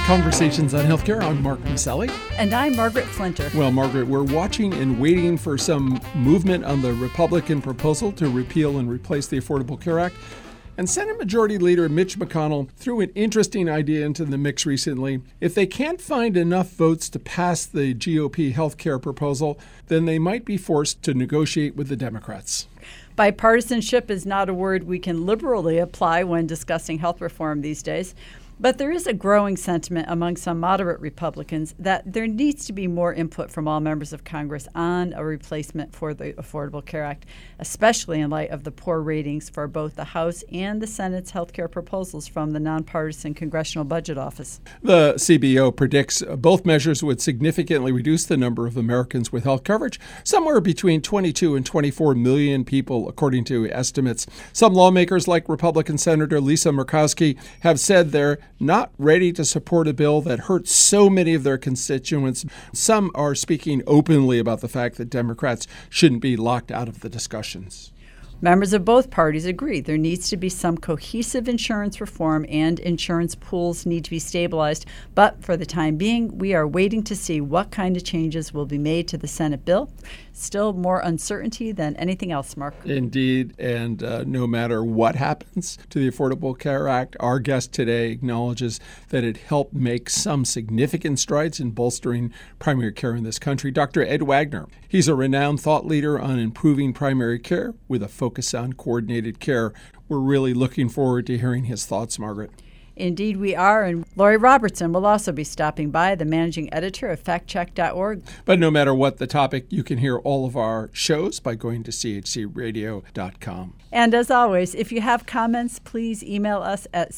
Conversations on Healthcare. I'm Mark Maselli. And I'm Margaret Flinter. Well, Margaret, we're watching and waiting for some movement on the Republican proposal to repeal and replace the Affordable Care Act. And Senate Majority Leader Mitch McConnell threw an interesting idea into the mix recently. If they can't find enough votes to pass the GOP healthcare proposal, then they might be forced to negotiate with the Democrats. Bipartisanship is not a word we can liberally apply when discussing health reform these days. But there is a growing sentiment among some moderate Republicans that there needs to be more input from all members of Congress on a replacement for the Affordable Care Act, especially in light of the poor ratings for both the House and the Senate's health care proposals from the nonpartisan Congressional Budget Office. The CBO predicts both measures would significantly reduce the number of Americans with health coverage, somewhere between 22 and 24 million people, according to estimates. Some lawmakers, like Republican Senator Lisa Murkowski, have said they're not ready to support a bill that hurts so many of their constituents. Some are speaking openly about the fact that Democrats shouldn't be locked out of the discussions. Members of both parties agree there needs to be some cohesive insurance reform and insurance pools need to be stabilized. But for the time being, we are waiting to see what kind of changes will be made to the Senate bill. Still more uncertainty than anything else, Mark. Indeed, and no matter what happens to the Affordable Care Act, our guest today acknowledges that it helped make some significant strides in bolstering primary care in this country. Dr. Ed Wagner, he's a renowned thought leader on improving primary care with a focus on coordinated care. We're really looking forward to hearing his thoughts, Margaret. Indeed, we are. And Lori Robertson will also be stopping by, the managing editor of factcheck.org. But no matter what the topic, you can hear all of our shows by going to chcradio.com. And as always, if you have comments, please email us at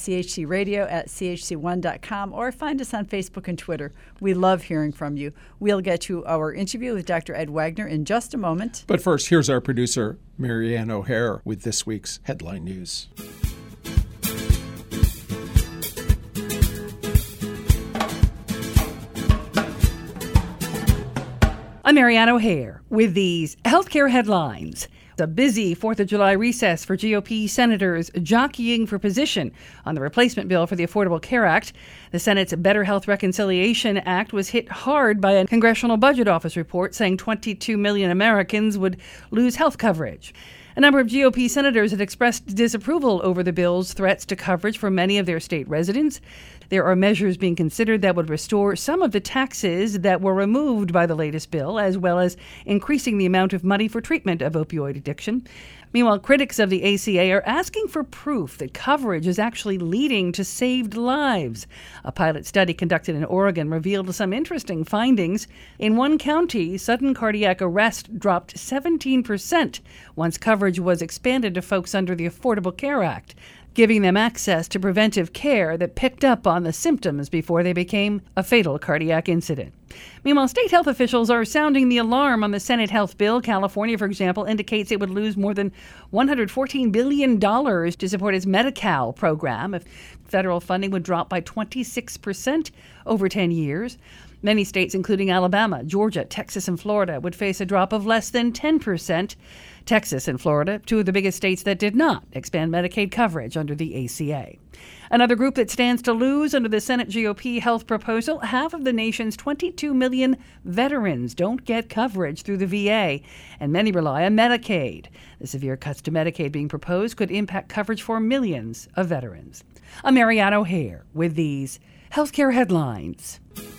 chcradio@chc1.com or find us on Facebook and Twitter. We love hearing from you. We'll get to our interview with Dr. Ed Wagner in just a moment. But first, here's our producer, Marianne O'Hare, with this week's headline news. I'm Marianne O'Hare with these healthcare headlines. A busy 4th of July recess for GOP senators jockeying for position on the replacement bill for the Affordable Care Act. The Senate's Better Health Reconciliation Act was hit hard by a Congressional Budget Office report saying 22 million Americans would lose health coverage. A number of GOP senators had expressed disapproval over the bill's threats to coverage for many of their state residents. There are measures being considered that would restore some of the taxes that were removed by the latest bill, as well as increasing the amount of money for treatment of opioid addiction. Meanwhile, critics of the ACA are asking for proof that coverage is actually leading to saved lives. A pilot study conducted in Oregon revealed some interesting findings. In one county, sudden cardiac arrest dropped 17% once coverage was expanded to folks under the Affordable Care Act, giving them access to preventive care that picked up on the symptoms before they became a fatal cardiac incident. Meanwhile, state health officials are sounding the alarm on the Senate health bill. California, for example, indicates it would lose more than $114 billion to support its Medi-Cal program if federal funding would drop by 26% over 10 years. Many states, including Alabama, Georgia, Texas, and Florida, would face a drop of less than 10%. Texas and Florida, two of the biggest states that did not expand Medicaid coverage under the ACA. Another group that stands to lose under the Senate GOP health proposal, half of the nation's 22 million veterans don't get coverage through the VA, and many rely on Medicaid. The severe cuts to Medicaid being proposed could impact coverage for millions of veterans. I'm Marianne O'Hare with these healthcare headlines.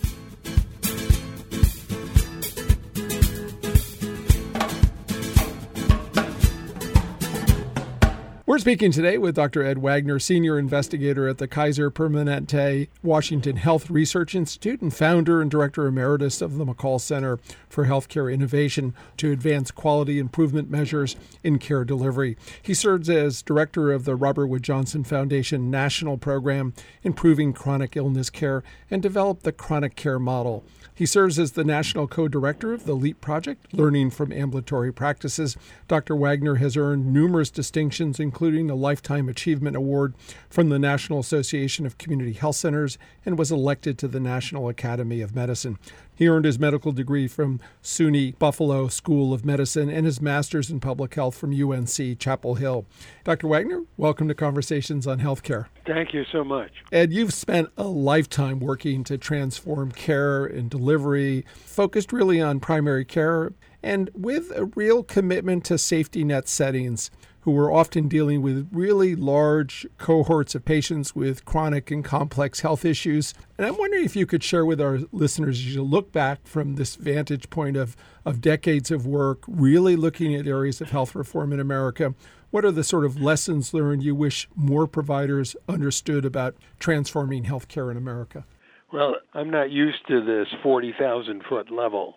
We're speaking today with Dr. Ed Wagner, senior investigator at the Kaiser Permanente Washington Health Research Institute and founder and director emeritus of the McCall Center for Healthcare Innovation to advance quality improvement measures in care delivery. He serves as director of the Robert Wood Johnson Foundation National Program Improving Chronic Illness Care and developed the Chronic Care Model. He serves as the national co-director of the LEAP project, Learning from Ambulatory Practices. Dr. Wagner has earned numerous distinctions, including including a Lifetime Achievement Award from the National Association of Community Health Centers, and was elected to the National Academy of Medicine. He earned his medical degree from SUNY Buffalo School of Medicine and his master's in public health from UNC Chapel Hill. Dr. Wagner, welcome to Conversations on Healthcare. Thank you so much. Ed, you've spent a lifetime working to transform care and delivery, focused really on primary care, and with a real commitment to safety net settings, who are often dealing with really large cohorts of patients with chronic and complex health issues. And I'm wondering if you could share with our listeners, as you look back from this vantage point of decades of work, really looking at areas of health reform in America, what are the sort of lessons learned you wish more providers understood about transforming healthcare in America? Well, I'm not used to this 40,000-foot level.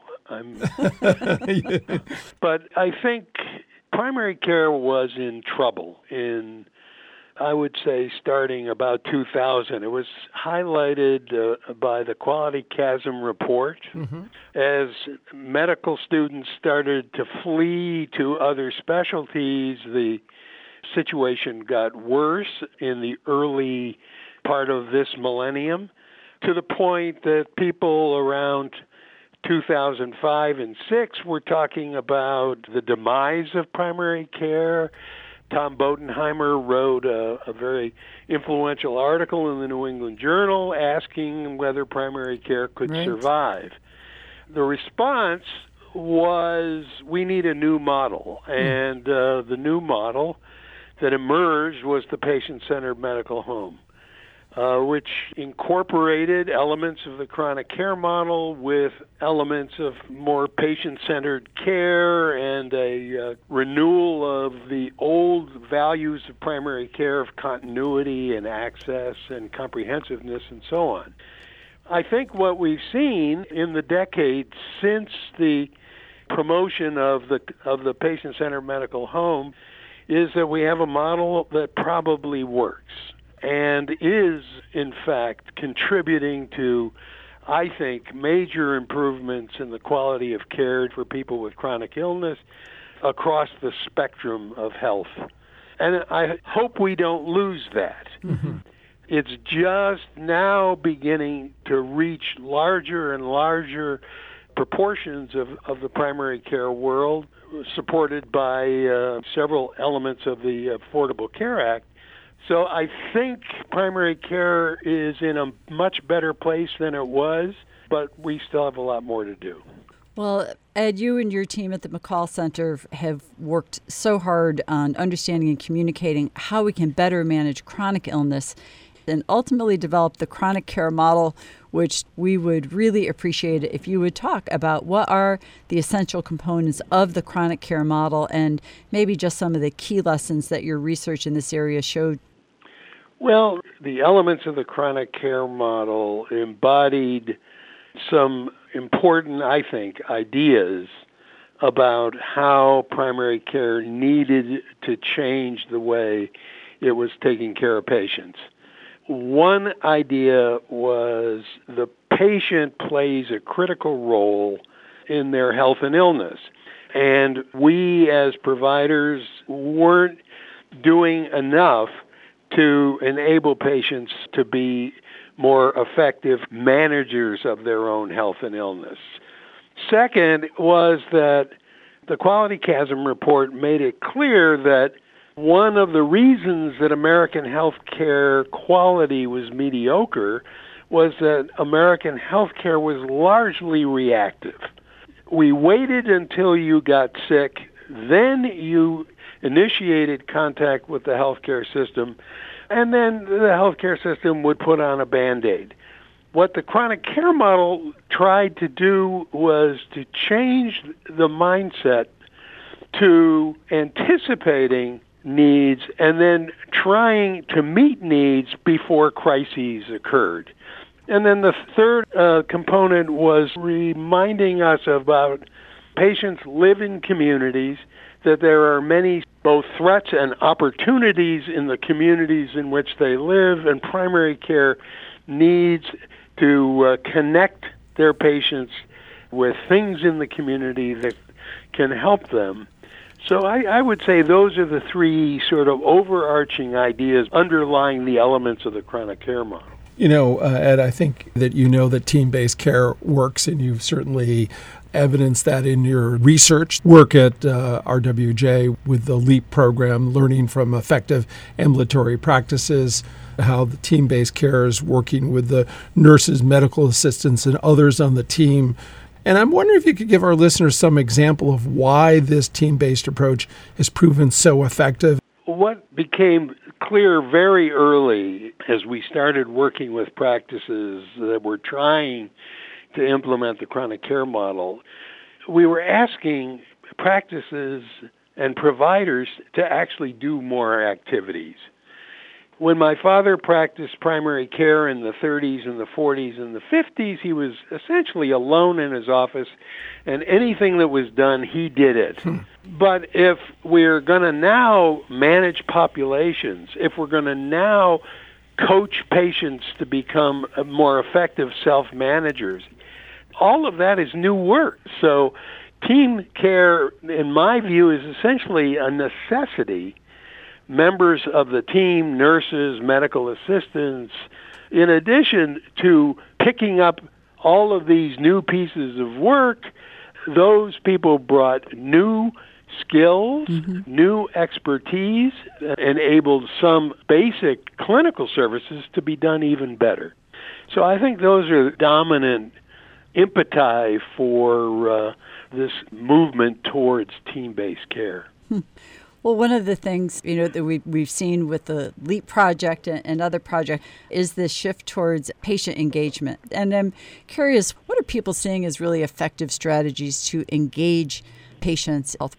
But I think primary care was in trouble in, I would say, starting about 2000. It was highlighted by the Quality Chasm Report as medical students started to flee to other specialties. The situation got worse in the early part of this millennium, to the point that people around 2005 and 6 were talking about the demise of primary care. Tom Bodenheimer wrote a very influential article in the New England Journal asking whether primary care could survive. The response was, we need a new model. And the new model that emerged was the patient-centered medical home, which incorporated elements of the chronic care model with elements of more patient-centered care and a renewal of the old values of primary care of continuity and access and comprehensiveness and so on. I think what we've seen in the decades since the promotion of the patient-centered medical home is that we have a model that probably works and is, in fact, contributing to, I think, major improvements in the quality of care for people with chronic illness across the spectrum of health. And I hope we don't lose that. It's just now beginning to reach larger and larger proportions of the primary care world, supported by several elements of the Affordable Care Act. So I think primary care is in a much better place than it was, but we still have a lot more to do. Well, Ed, you and your team at the McCall Center have worked so hard on understanding and communicating how we can better manage chronic illness and ultimately develop the chronic care model, which we would really appreciate it if you would talk about what are the essential components of the chronic care model and maybe just some of the key lessons that your research in this area showed. Well, the elements of the chronic care model embodied some important, I think, ideas about how primary care needed to change the way it was taking care of patients. One idea was the patient plays a critical role in their health and illness. And we as providers weren't doing enough to enable patients to be more effective managers of their own health and illness. Second was that the Quality Chasm Report made it clear that one of the reasons that American healthcare quality was mediocre was that American healthcare was largely reactive. We waited until you got sick, then you initiated contact with the healthcare system, and then the healthcare system would put on a Band-Aid. What the chronic care model tried to do was to change the mindset to anticipating needs and then trying to meet needs before crises occurred. And then the third component was reminding us about patients live in communities, that there are many both threats and opportunities in the communities in which they live, and primary care needs to connect their patients with things in the community that can help them. So I would say those are the three sort of overarching ideas underlying the elements of the chronic care model. Ed, I think that that team-based care works, and you've certainly evidenced that in your research work at RWJ with the LEAP program, learning from effective ambulatory practices, how the team-based care is working with the nurses, medical assistants, and others on the team. And I'm wondering if you could give our listeners some example of why this team-based approach has proven so effective. What became clear very early as we started working with practices that were trying to implement the chronic care model, we were asking practices and providers to actually do more activities. When my father practiced primary care in the 30s and the 40s and the 50s, he was essentially alone in his office, and anything that was done, he did it. But if we're going to now manage populations, if we're going to now coach patients to become more effective self-managers, all of that is new work. So team care, in my view, is essentially a necessity. Members of the team, nurses, medical assistants, in addition to picking up all of these new pieces of work, those people brought new skills, new expertise, enabled some basic clinical services to be done even better. So I think those are dominant impeti for this movement towards team-based care. Well, one of the things that we've seen with the LEAP project and other projects is this shift towards patient engagement. And I'm curious, what are people seeing as really effective strategies to engage patients' health?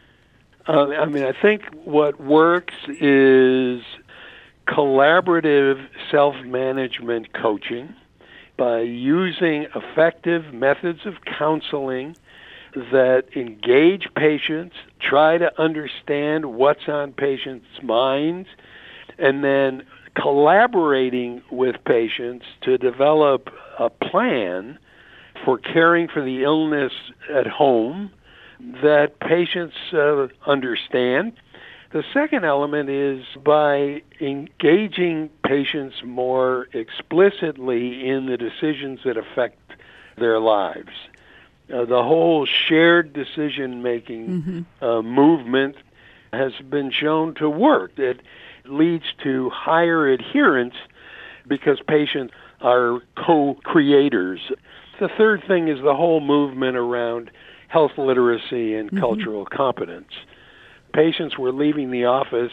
I think what works is collaborative self-management coaching by using effective methods of counseling that engage patients, try to understand what's on patients' minds, and then collaborating with patients to develop a plan for caring for the illness at home that patients understand. The second element is by engaging patients more explicitly in the decisions that affect their lives. The whole shared decision-making movement has been shown to work. It leads to higher adherence because patients are co-creators. The third thing is the whole movement around health literacy and cultural competence. Patients were leaving the office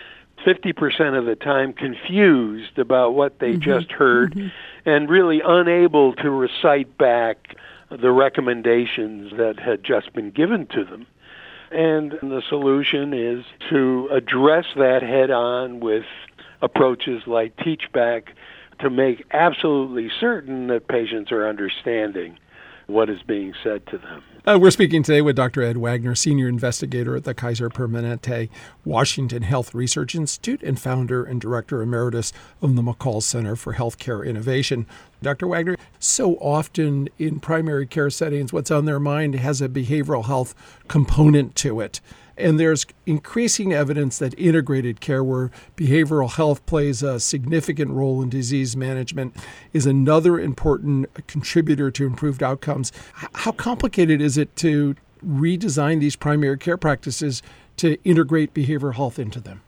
50% of the time confused about what they just heard and really unable to recite back the recommendations that had just been given to them. And the solution is to address that head on with approaches like TeachBack to make absolutely certain that patients are understanding what is being said to them. We're speaking today with Dr. Ed Wagner, Senior Investigator at the Kaiser Permanente Washington Health Research Institute and founder and Director Emeritus of the McCall Center for Healthcare Innovation. Dr. Wagner, so often in primary care settings, what's on their mind has a behavioral health component to it. And there's increasing evidence that integrated care, where behavioral health plays a significant role in disease management, is another important contributor to improved outcomes. How complicated is it to redesign these primary care practices to integrate behavioral health into them?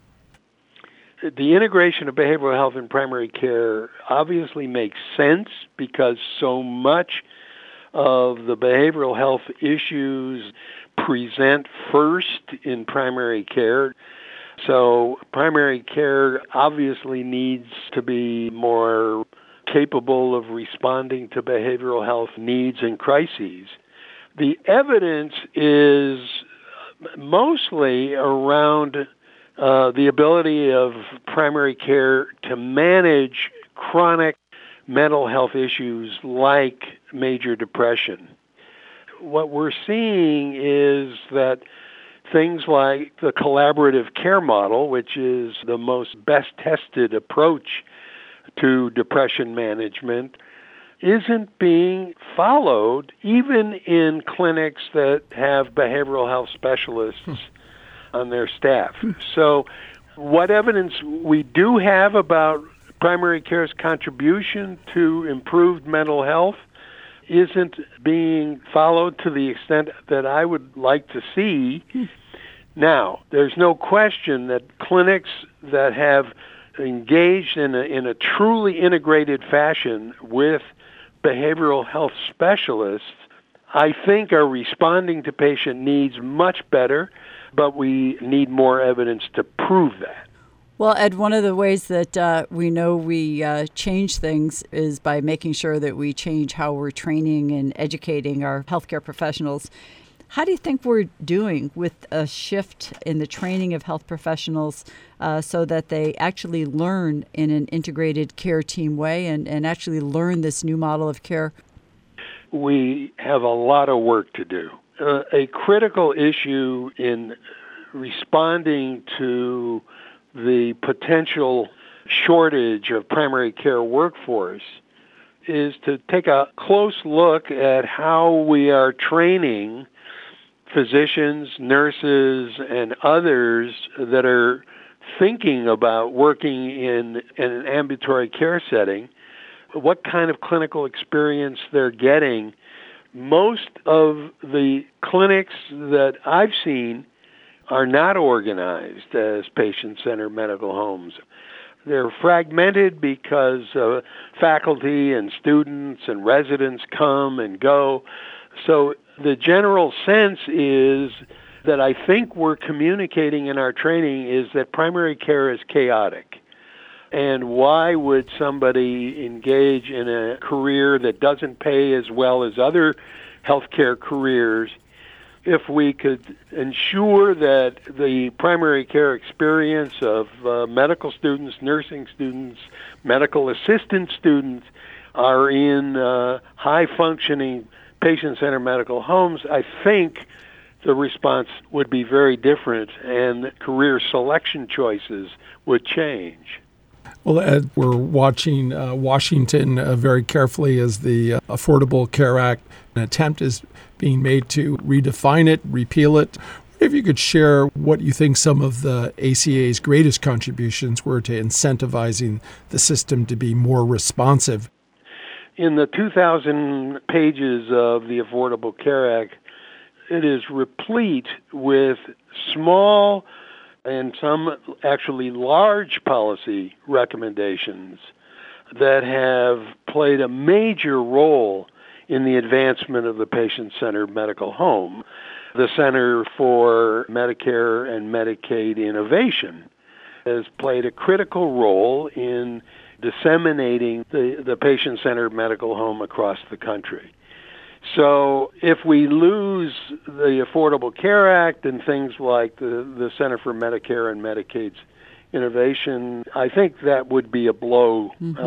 The integration of behavioral health in primary care obviously makes sense because so much of the behavioral health issues present first in primary care. So primary care obviously needs to be more capable of responding to behavioral health needs and crises. The evidence is mostly around the ability of primary care to manage chronic mental health issues like major depression. What we're seeing is that things like the collaborative care model, which is the most best-tested approach to depression management, isn't being followed even in clinics that have behavioral health specialists on their staff. So what evidence we do have about primary care's contribution to improved mental health isn't being followed to the extent that I would like to see. Now, there's no question that clinics that have engaged in a truly integrated fashion with behavioral health specialists, I think are responding to patient needs much better, but we need more evidence to prove that. Well, Ed, one of the ways that we know we change things is by making sure that we change how we're training and educating our healthcare professionals. How do you think we're doing with a shift in the training of health professionals so that they actually learn in an integrated care team way and actually learn this new model of care? We have a lot of work to do. A critical issue in responding to the potential shortage of primary care workforce is to take a close look at how we are training physicians, nurses, and others that are thinking about working in an ambulatory care setting, what kind of clinical experience they're getting. Most of the clinics that I've seen are not organized as patient-centered medical homes. They're fragmented because faculty and students and residents come and go. So the general sense is that I think we're communicating in our training is that primary care is chaotic. And why would somebody engage in a career that doesn't pay as well as other healthcare careers if we could ensure that the primary care experience of medical students, nursing students, medical assistant students are in high-functioning patient-centered medical homes, I think the response would be very different and career selection choices would change. Well, Ed, we're watching Washington very carefully as the Affordable Care Act, an attempt is being made to redefine it, repeal it. If you could share what you think some of the ACA's greatest contributions were to incentivizing the system to be more responsive. In the 2,000 pages of the Affordable Care Act, it is replete with small and some actually large policy recommendations that have played a major role in the advancement of the patient-centered medical home. The Center for Medicare and Medicaid Innovation has played a critical role in disseminating the patient-centered medical home across the country. So if we lose the Affordable Care Act and things like the Center for Medicare and Medicaid's innovation, I think that would be a blow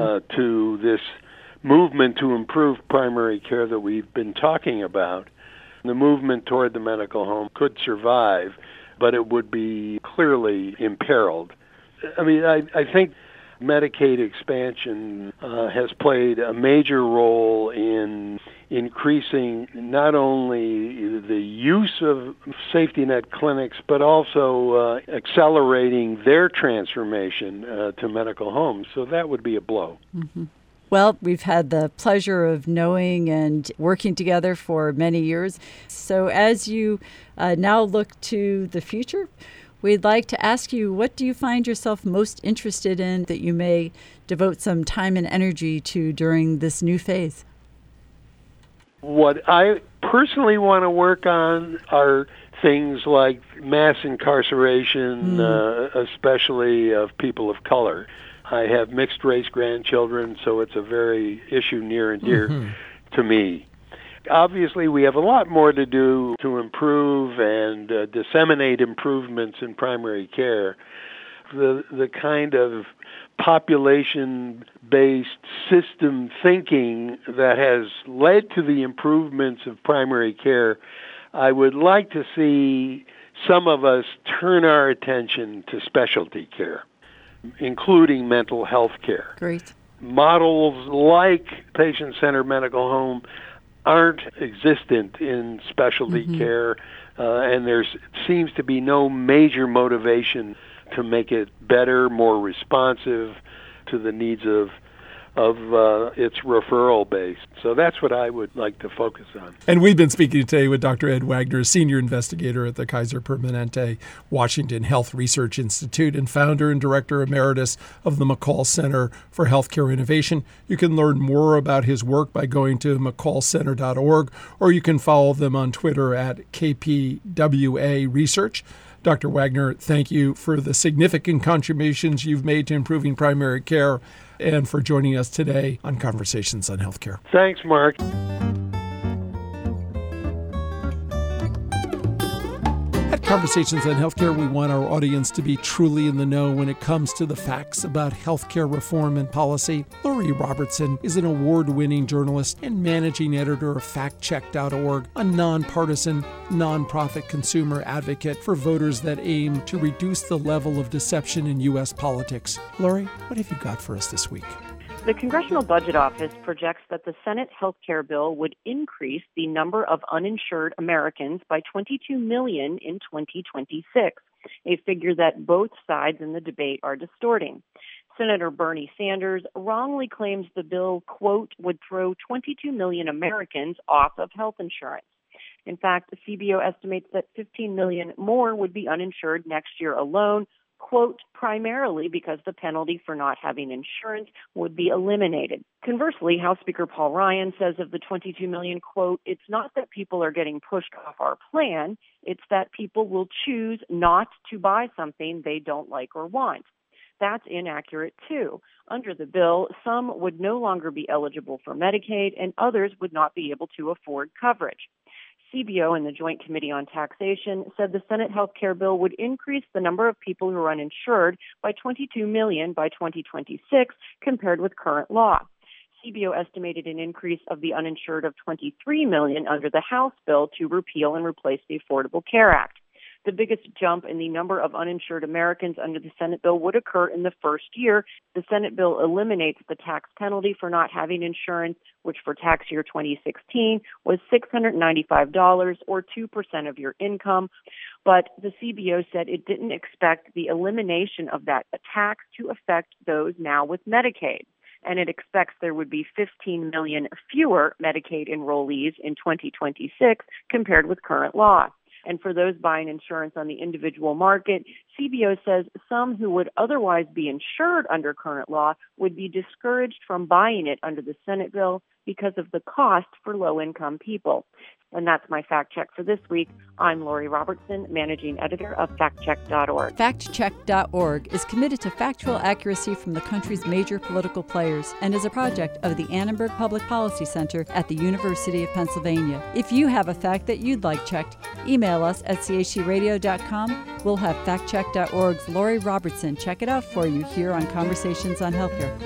to this movement to improve primary care that we've been talking about. The movement toward the medical home could survive, but it would be clearly imperiled. I mean, I think Medicaid expansion has played a major role in increasing not only the use of safety net clinics, but also accelerating their transformation to medical homes. So that would be a blow. Mm-hmm. Well, we've had the pleasure of knowing and working together for many years. So as you now look to the future, we'd like to ask you, what do you find yourself most interested in that you may devote some time and energy to during this new phase? What I personally want to work on are things like mass incarceration, especially of people of color. I have mixed-race grandchildren, so it's a very issue near and dear to me. Obviously, we have a lot more to do to improve and disseminate improvements in primary care. The kind of population-based system thinking that has led to the improvements of primary care, I would like to see some of us turn our attention to specialty care, including mental health care. Great. Models like patient-centered medical home aren't existent in specialty care. and there seems to be no major motivation to make it better, more responsive to the needs of its referral base. So that's what I would like to focus on. And we've been speaking today with Dr. Ed Wagner, Senior Investigator at the Kaiser Permanente Washington Health Research Institute and Founder and Director Emeritus of the McCall Center for Healthcare Innovation. You can learn more about his work by going to mccallcenter.org, or you can follow them on Twitter at KPWA Research. Dr. Wagner, thank you for the significant contributions you've made to improving primary care and for joining us today on Conversations on Healthcare. Thanks, Mark. At Conversations on Healthcare, we want our audience to be truly in the know when it comes to the facts about healthcare reform and policy. Lori Robertson is an award-winning journalist and managing editor of FactCheck.org, a nonpartisan, nonprofit consumer advocate for voters that aim to reduce the level of deception in U.S. politics. Lori, what have you got for us this week? The Congressional Budget Office projects that the Senate health care bill would increase the number of uninsured Americans by 22 million in 2026, a figure that both sides in the debate are distorting. Senator Bernie Sanders wrongly claims the bill, quote, would throw 22 million Americans off of health insurance. In fact, the CBO estimates that 15 million more would be uninsured next year alone, quote, primarily because the penalty for not having insurance would be eliminated. Conversely, House Speaker Paul Ryan says of the 22 million, quote, it's not that people are getting pushed off our plan, it's that people will choose not to buy something they don't like or want. That's inaccurate, too. Under the bill, some would no longer be eligible for Medicaid and others would not be able to afford coverage. CBO and the Joint Committee on Taxation said the Senate health care bill would increase the number of people who are uninsured by 22 million by 2026 compared with current law. CBO estimated an increase of the uninsured of 23 million under the House bill to repeal and replace the Affordable Care Act. The biggest jump in the number of uninsured Americans under the Senate bill would occur in the first year. The Senate bill eliminates the tax penalty for not having insurance, which for tax year 2016 was $695 or 2% of your income. But the CBO said it didn't expect the elimination of that tax to affect those now with Medicaid. And it expects there would be 15 million fewer Medicaid enrollees in 2026 compared with current law. And for those buying insurance on the individual market, CBO says some who would otherwise be insured under current law would be discouraged from buying it under the Senate bill because of the cost for low-income people. And that's my fact check for this week. I'm Lori Robertson, managing editor of FactCheck.org. FactCheck.org is committed to factual accuracy from the country's major political players and is a project of the Annenberg Public Policy Center at the University of Pennsylvania. If you have a fact that you'd like checked, email us at chcradio.com. We'll have FactCheck.org's Lori Robertson check it out for you here on Conversations on Healthcare.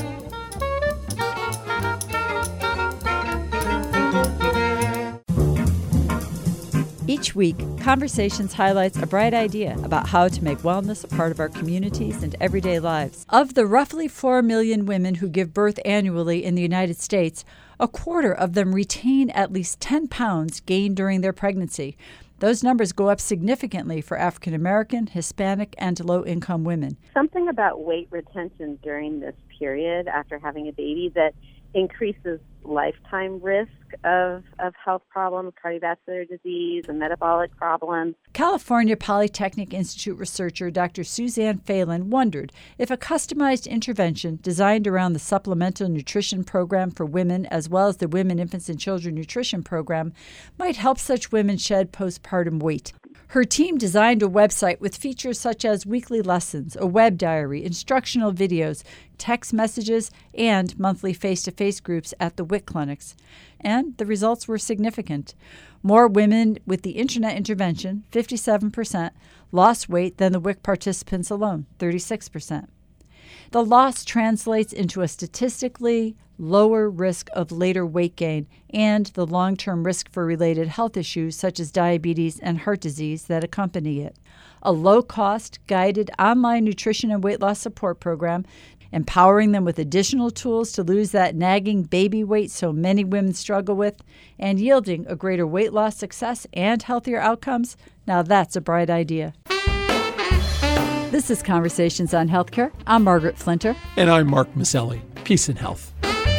Each week, Conversations highlights a bright idea about how to make wellness a part of our communities and everyday lives. Of the roughly 4 million women who give birth annually in the United States, a quarter of them retain at least 10 pounds gained during their pregnancy. Those numbers go up significantly for African American, Hispanic, and low-income women. Something about weight retention during this period after having a baby that increases lifetime risk of health problems, cardiovascular disease, and metabolic problems. California Polytechnic Institute researcher Dr. Suzanne Phelan wondered if a customized intervention designed around the Supplemental Nutrition Program for women as well as the Women, Infants, and Children Nutrition Program might help such women shed postpartum weight. Her team designed a website with features such as weekly lessons, a web diary, instructional videos, text messages, and monthly face-to-face groups at the WIC clinics. And the results were significant. More women with the internet intervention, 57%, lost weight than the WIC participants alone, 36%. The loss translates into a statistically lower risk of later weight gain and the long-term risk for related health issues such as diabetes and heart disease that accompany it. a low-cost, guided online nutrition and weight loss support program, empowering them with additional tools to lose that nagging baby weight so many women struggle with, and yielding a greater weight loss success and healthier outcomes. Now that's a bright idea. This is Conversations on Healthcare. I'm Margaret Flinter. And I'm Mark Maselli. Peace and health.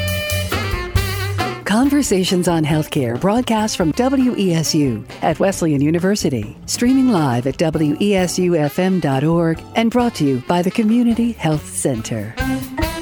Conversations on Healthcare broadcast from WESU at Wesleyan University, streaming live at WESUFM.org and brought to you by the Community Health Center.